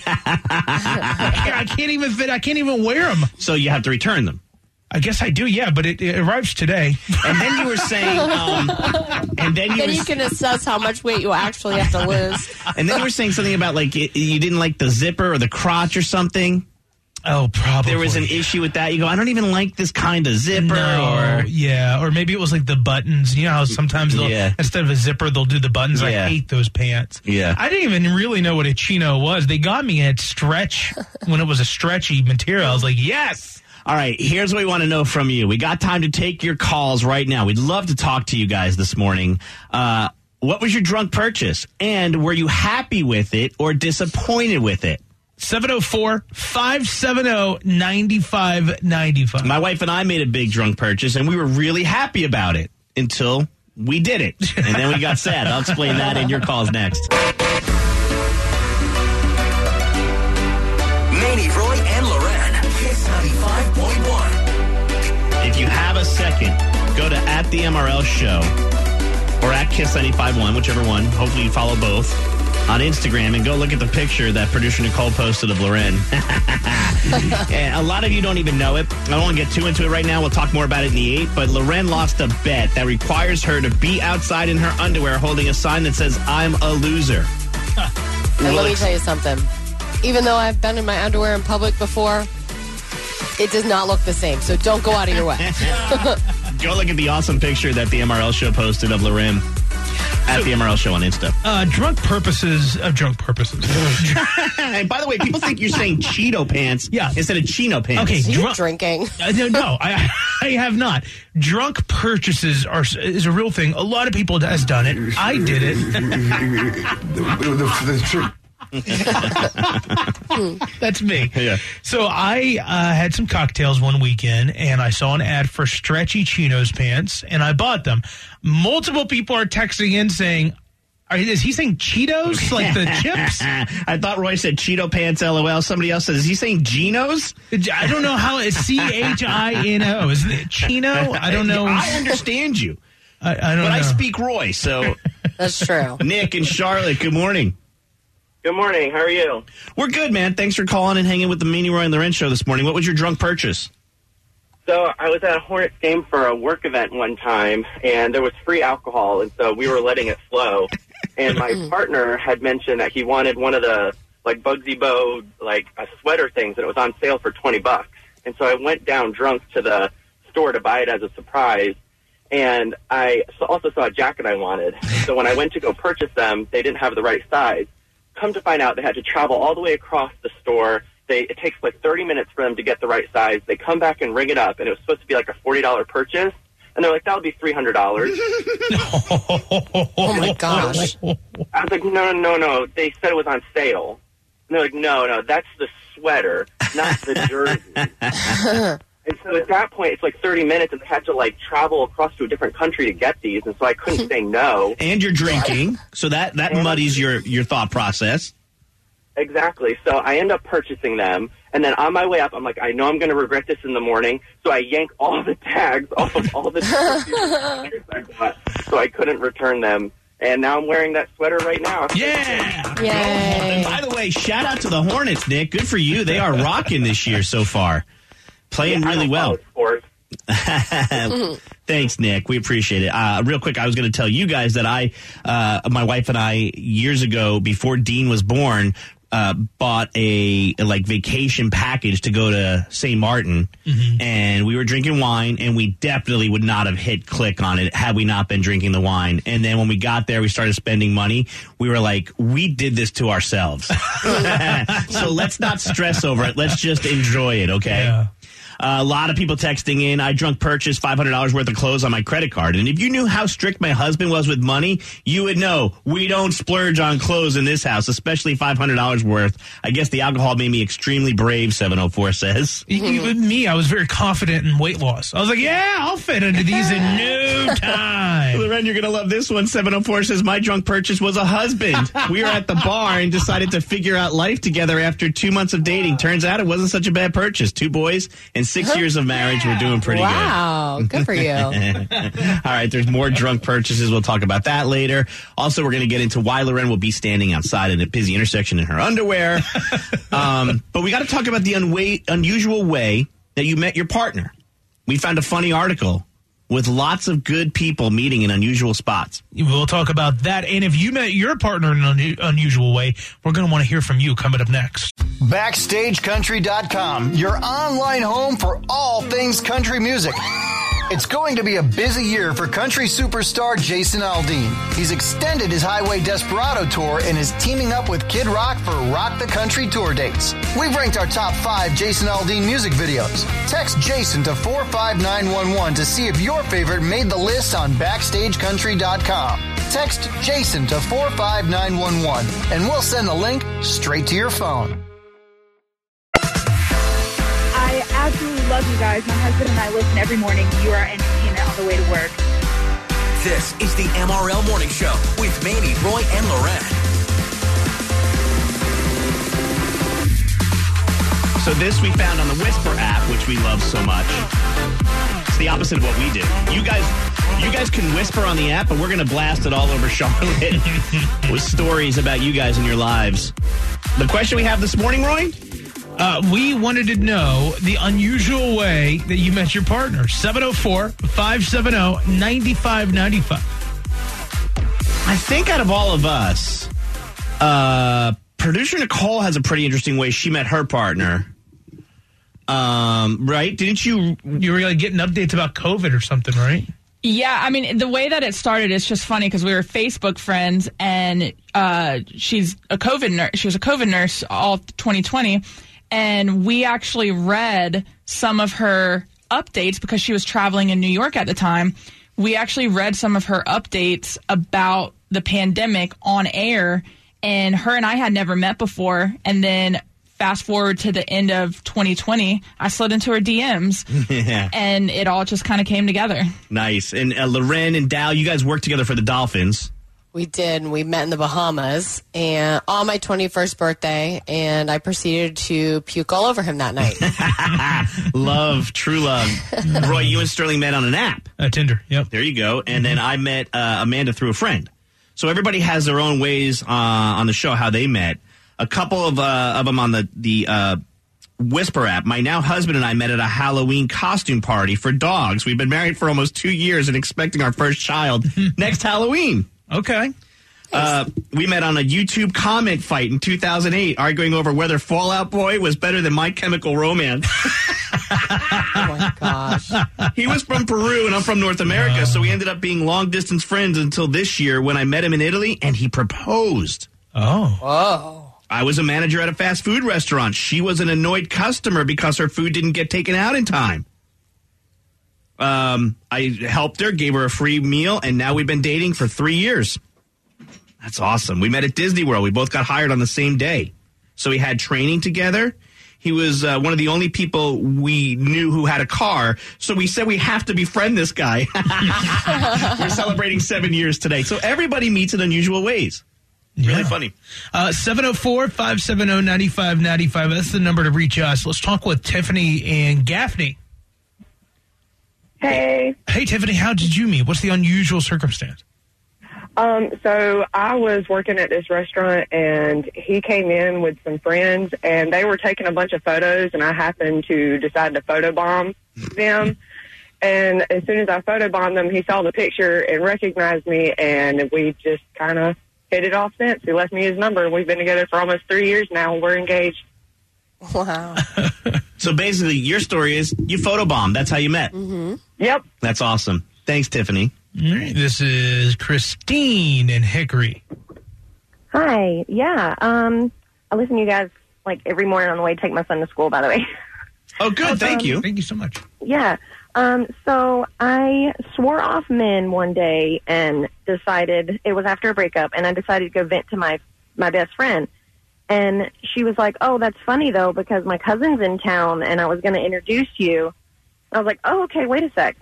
I can't even wear them. So you have to return them. I guess I do, yeah, but it arrives today. And then you were saying, you can assess how much weight you actually have to lose. And then you were saying something about you didn't like the zipper or the crotch or something. Oh, probably. There was an issue with that. You go, I don't even like this kind of zipper. Or maybe it was like the buttons. You know how sometimes instead of a zipper, they'll do the buttons. I hate those pants. Yeah. I didn't even really know what a chino was. They got me at stretch when it was a stretchy material. I was like, yes. All right, here's what we want to know from you. We got time to take your calls right now. We'd love to talk to you guys this morning. What was your drunk purchase? And were you happy with it or disappointed with it? 704-570-9595. My wife and I made a big drunk purchase, and we were really happy about it until we did it. And then we got sad. I'll explain that in your calls next. Manny, Roy, and Loren. Kiss 95.1. If you have a second, go to @the_MRL Show or @Kiss95.1, whichever one. Hopefully you follow both on Instagram and go look at the picture that producer Nicole posted of Loren. And a lot of you don't even know it. I don't want to get too into it right now. We'll talk more about it in the 8. But Loren lost a bet that requires her to be outside in her underwear holding a sign that says, "I'm a loser." And let me tell you something. Even though I've been in my underwear in public before, it does not look the same. So don't go out of your way. Go look at the awesome picture that the MRL Show posted of Loren at the MRL Show on Insta. Drunk purposes. And by the way, people think you're saying Cheeto pants instead of chino pants. Okay, you're drinking. No, I have not. Drunk purchases is a real thing. A lot of people has done it. I did it. That's me. Yeah. So I had some cocktails one weekend, and I saw an ad for stretchy chinos pants, and I bought them. Multiple people are texting in saying, is he saying Cheetos, like the chips? I thought Roy said Cheeto pants, LOL. Somebody else says, is he saying Genos? I don't know how it's CHINO. Is it Chino? I don't know. I understand you. I don't know. But I speak Roy, so. That's true. Nick and Charlotte, good morning. Good morning. How are you? We're good, man. Thanks for calling and hanging with the Manny, Roy, and Loren show this morning. What was your drunk purchase? So I was at a Hornets game for a work event one time, and there was free alcohol, and so we were letting it flow. And my partner had mentioned that he wanted one of the, like, Bugsy Bow, like, a sweater things, and it was on sale for $20. And so I went down drunk to the store to buy it as a surprise, and I also saw a jacket I wanted. So when I went to go purchase them, they didn't have the right size. Come to find out, they had to travel all the way across the store. It takes like 30 minutes for them to get the right size. They come back and ring it up, and it was supposed to be like a $40 purchase. And they're like, that would be $300. Oh, my gosh. I was like, no. They said it was on sale. And they're like, no, that's the sweater, not the jersey. And so at that point, it's like 30 minutes, and they had to, like, travel across to a different country to get these. And so I couldn't say no. And you're drinking, so that muddies your thought process. Exactly. So I end up purchasing them, and then on my way up, I'm like, I know I'm going to regret this in the morning, so I yank all the tags off of all the sweaters I bought, so I couldn't return them. And now I'm wearing that sweater right now. Yeah! Yay. And by the way, shout out to the Hornets, Nick. Good for you. They are rocking this year so far. Playing really well. Thanks, Nick. We appreciate it. Real quick, I was going to tell you guys that my wife and I, years ago, before Dean was born, bought a vacation package to go to St. Martin, and we were drinking wine, and we definitely would not have hit click on it had we not been drinking the wine. And then when we got there, we started spending money. We were like, we did this to ourselves. So let's not stress over it. Let's just enjoy it, okay? Yeah. A lot of people texting in, I drunk purchased $500 worth of clothes on my credit card. And if you knew how strict my husband was with money, you would know we don't splurge on clothes in this house, especially $500 worth. I guess the alcohol made me extremely brave, 704 says. With me, I was very confident in weight loss. I was like, yeah, I'll fit into these in no time. Loren, you're going to love this one. 704 says, my drunk purchase was a husband. We were at the bar and decided to figure out life together after 2 months of dating. Turns out it wasn't such a bad purchase. 2 boys and 6 years of marriage. We're doing pretty good. Wow, good for you. All right, there's more drunk purchases. We'll talk about that later. Also, we're going to get into why Loren will be standing outside at a busy intersection in her underwear. But we got to talk about the unusual way that you met your partner. We found a funny article with lots of good people meeting in unusual spots. We'll talk about that. And if you met your partner in an unusual way, we're going to want to hear from you coming up next. BackstageCountry.com, your online home for all things country music. It's going to be a busy year for country superstar Jason Aldean. He's extended his Highway Desperado tour and is teaming up with Kid Rock for Rock the Country tour dates. We've ranked our top 5 Jason Aldean music videos. Text Jason to 45911 to see if your favorite made the list on BackstageCountry.com. Text Jason to 45911 and we'll send the link straight to your phone. I absolutely love you guys. My husband and I listen every morning. You are entertainment on the way to work. This is the MRL Morning Show with Manny, Roy, and Loren. So this we found on the Whisper app, which we love so much. It's the opposite of what we do. You guys can whisper on the app, but we're going to blast it all over Charlotte with stories about you guys and your lives. The question we have this morning, Roy? We wanted to know the unusual way that you met your partner. 704-570-9595. I think out of all of us, producer Nicole has a pretty interesting way she met her partner. Right? Didn't you? You were getting updates about COVID or something, right? Yeah, I mean, the way that it started is just funny because we were Facebook friends, and she's a COVID nurse. She was a COVID nurse all 2020. And we actually read some of her updates because she was traveling in New York at the time. We actually read some of her updates about the pandemic on air, and her and I had never met before. And then fast forward to the end of 2020, I slid into her DMs, and it all just kind of came together. Nice. And Loren and Dal, you guys worked together for the Dolphins. We did. We met in the Bahamas and on my 21st birthday, and I proceeded to puke all over him that night. Love, true love. Roy, you and Sterling met on an app. Tinder, yep. There you go. And then I met Amanda through a friend. So everybody has their own ways on the show how they met. A couple of them on the Whisper app. My now husband and I met at a Halloween costume party for dogs. We've been married for almost 2 years and expecting our first child next Halloween. Okay. We met on a YouTube comment fight in 2008, arguing over whether Fall Out Boy was better than My Chemical Romance. Oh, my gosh. He was from Peru, and I'm from North America, so we ended up being long-distance friends until this year when I met him in Italy, and he proposed. Oh. Whoa. I was a manager at a fast food restaurant. She was an annoyed customer because her food didn't get taken out in time. I helped her, gave her a free meal, and now we've been dating for 3 years. That's awesome. We met at Disney World. We both got hired on the same day. So we had training together. He was one of the only people we knew who had a car. So we said we have to befriend this guy. We're celebrating 7 years today. So everybody meets in unusual ways. Really funny. 704-570-9595. That's the number to reach us. Let's talk with Tiffany and Gaffney. Hey. Hey, Tiffany, how did you meet? What's the unusual circumstance? So I was working at this restaurant, and he came in with some friends, and they were taking a bunch of photos, and I happened to decide to photobomb them. And as soon as I photobombed them, he saw the picture and recognized me, and we just kind of hit it off since. He left me his number. We've been together for almost 3 years now, and we're engaged. Wow. So basically, your story is you photobombed. That's how you met. Mm-hmm. Yep. That's awesome. Thanks, Tiffany. All right, this is Christine in Hickory. Hi. Yeah. I listen to you guys like every morning on the way to take my son to school, by the way. Oh, good. Thank you. Thank you so much. Yeah. So I swore off men one day and decided, it was after a breakup, and I decided to go vent to my best friend. And she was like, oh, that's funny, though, because my cousin's in town, and I was going to introduce you. I was like, oh, okay, wait a sec.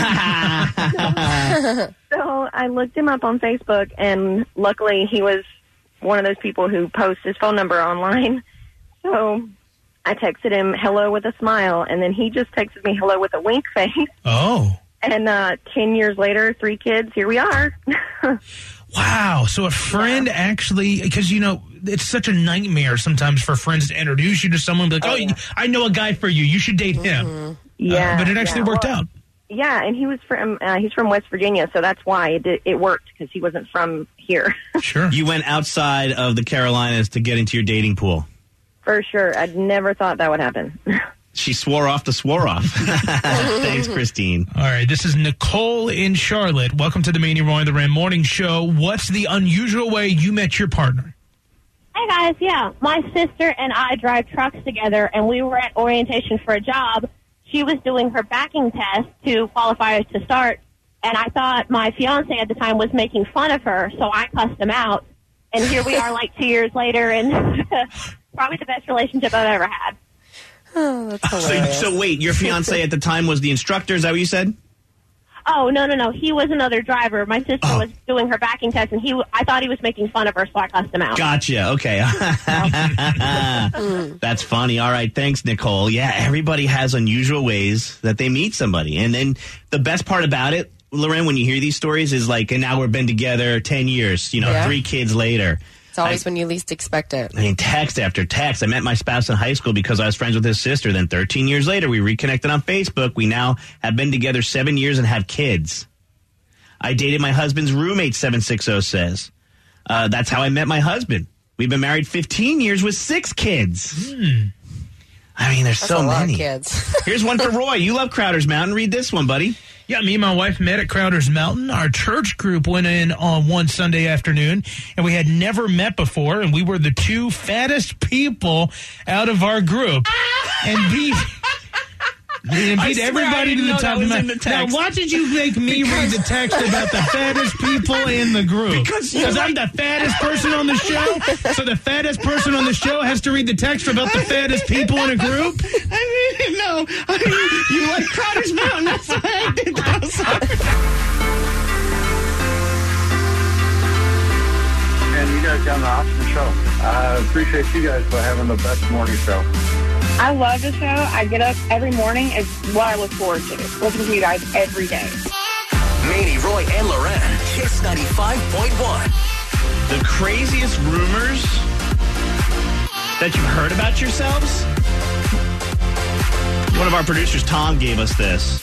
So I looked him up on Facebook, and luckily he was one of those people who posts his phone number online. So I texted him hello with a smile, and then he just texted me hello with a wink face. Oh. And 10 years later, 3 kids, here we are. Wow. So a friend actually, because, you know, it's such a nightmare sometimes for friends to introduce you to someone, like, oh, I know a guy for you. You should date him. Yeah. But it actually worked out. Yeah, and he was he's from West Virginia, so that's why it worked, because he wasn't from here. Sure. You went outside of the Carolinas to get into your dating pool. For sure. I'd never thought that would happen. She swore off to swore off. Thanks, Christine. All right, this is Nicole in Charlotte. Welcome to the Manny Roy and the Ram Morning Show. What's the unusual way you met your partner? Hey, guys. Yeah, my sister and I drive trucks together, and we were at orientation for a job. She was doing her backing test to qualify us to start, and I thought my fiance at the time was making fun of her, so I cussed him out. And here we are like 2 years later, and probably the best relationship I've ever had. Oh, that's hilarious. So wait, your fiance at the time was the instructor, is that what you said? Oh, no. He was another driver. My sister was doing her backing test, and I thought he was making fun of her, so I cussed him out. Gotcha. Okay. That's funny. All right. Thanks, Nicole. Yeah, everybody has unusual ways that they meet somebody. And then the best part about it, Loren, when you hear these stories is like, and now we've been together 10 years, 3 kids later. It's always when you least expect it. I mean, text after text. I met my spouse in high school because I was friends with his sister. Then 13 years later, we reconnected on Facebook. We now have been together 7 years and have kids. I dated my husband's roommate, 760 says. That's how I met my husband. We've been married 15 years with 6 kids. I mean, there's so many. Kids. Here's one for Roy. You love Crowder's Mountain. Read this one, buddy. Yeah, me and my wife met at Crowder's Mountain. Our church group went in on one Sunday afternoon, and we had never met before, and we were the 2 fattest people out of our group. And beat everybody to the top of the mountain. Now, why did you make me read the text about the fattest people in the group? Because I'm the fattest person on the show? So the fattest person on the show has to read the text about the fattest people in a group? No. You like Crowder's Mountain. That's why I did that. I'm sorry. And you guys got an awesome show. I appreciate you guys for having the best morning show. I love the show. I get up every morning. It's what I look forward to. Listening to you guys every day. Manny, Roy, and Loren. Kiss 95.1. The craziest rumors that you've heard about yourselves? One of our producers, Tom, gave us this.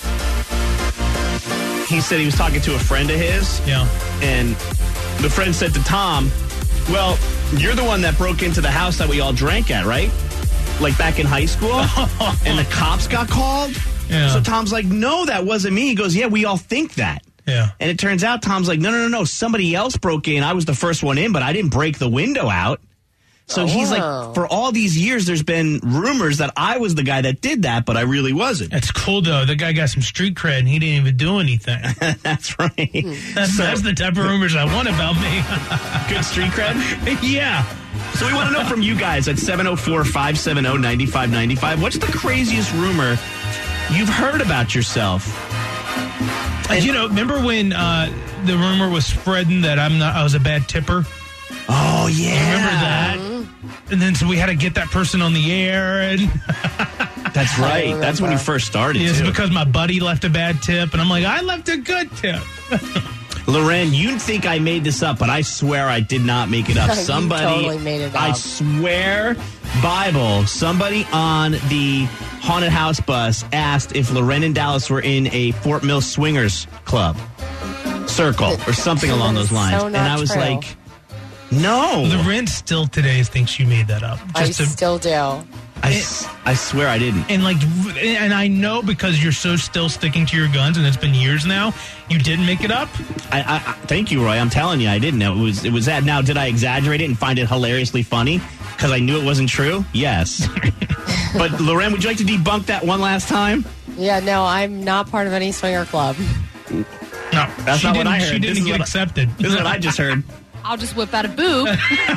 He said he was talking to a friend of his. Yeah. And the friend said to Tom, well, you're the one that broke into the house that we all drank at, right? Like back in high school? And the cops got called? Yeah. So Tom's like, no, that wasn't me. He goes, yeah, we all think that. Yeah. And it turns out Tom's like, no. Somebody else broke in. I was the first one in, but I didn't break the window out. So he's like, for all these years, there's been rumors that I was the guy that did that, but I really wasn't. That's cool, though. The guy got some street cred, and he didn't even do anything. That's right. That's the type of rumors I want about me. Good street cred? Yeah. So we want to know from you guys at 704-570-9595, what's the craziest rumor you've heard about yourself? And, remember when the rumor was spreading that I was a bad tipper? Oh, yeah. Remember that? And then so we had to get that person on the air. And That's right. That's when you first started, It's too. because my buddy left a bad tip, and I'm like, I left a good tip. Loren, you think I made this up, but I swear I did not make it up. You Somebody totally made it up. I swear, Bible, somebody on the haunted house bus asked if Loren and Dallas were in a Fort Mill Swingers Club circle or something along those lines. So and I was true. like, no. Loren still today thinks you made that up. Still do. I swear I didn't. And I know because you're so still sticking to your guns, and it's been years now, you didn't make it up. I thank you, Roy. I'm telling you, I didn't know. It was that. Now, did I exaggerate it and find it hilariously funny because I knew it wasn't true? Yes. But, Loren, would you like to debunk that one last time? Yeah, no, I'm not part of any swinger club. No, that's not what I heard. She didn't get accepted. This is what I just heard. I'll just whip out a boob.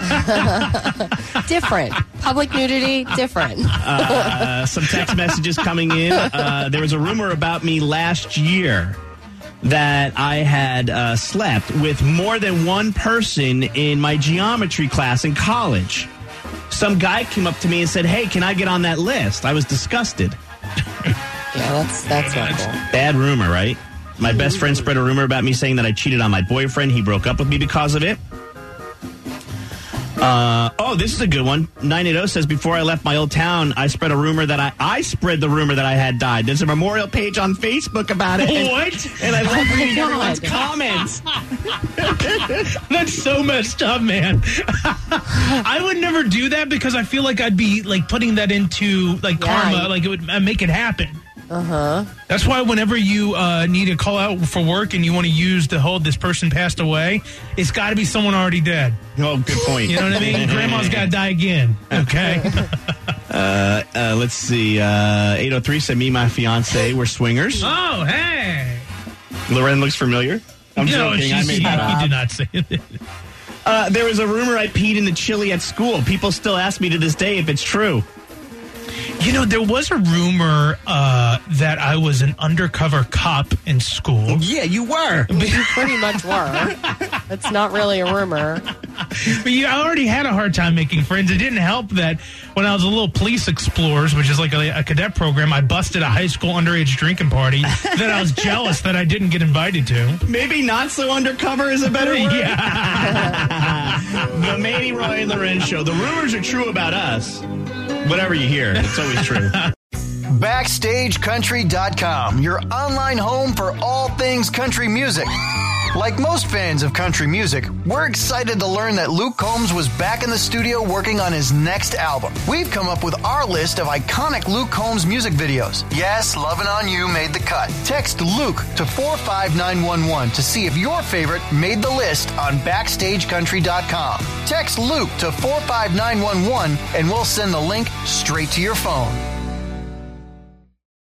Different. Public nudity, different. Some text messages coming in. There was a rumor about me last year that I had slept with more than one person in my geometry class in college. Some guy came up to me and said, hey, can I get on that list? I was disgusted. Yeah, that's not cool. Bad rumor, right? My best friend spread a rumor about me saying that I cheated on my boyfriend. He broke up with me because of it. This is a good one. 980 says, before I left my old town, I spread a rumor that I spread the rumor that I had died. There's a memorial page on Facebook about it. What? And I love reading everyone's comments. That's so messed up, man. I would never do that because I feel like I'd be like putting that into like karma, like it would make it happen. That's why whenever you need to call out for work and you want to use the whole "this person passed away," it's got to be someone already dead. Oh, good point. You know what I mean? Grandma's got to die again. Okay. Let's see. 803 said, me and my fiance were swingers. Oh, hey. Loren looks familiar. I'm No, joking. I made that up. he did not say it. There was a rumor I peed in the chili at school. People still ask me to this day if it's true. You know, there was a rumor that I was an undercover cop in school. Yeah, you were. You pretty much were. It's not really a rumor. But I already had a hard time making friends. It didn't help that when I was a little Police Explorers, which is like a cadet program, I busted a high school underage drinking party that I was jealous that I didn't get invited to. Maybe not so undercover is a better word. Yeah. The Manny, Roy, and Loren Show. The rumors are true about us. Whatever you hear, it's always true. BackstageCountry.com, your online home for all things country music. Like most fans of country music, we're excited to learn that Luke Combs was back in the studio working on his next album. We've come up with our list of iconic Luke Combs music videos. Yes, Lovin' On You made the cut. Text Luke to 45911 to see if your favorite made the list on BackstageCountry.com. Text Luke to 45911 and we'll send the link straight to your phone.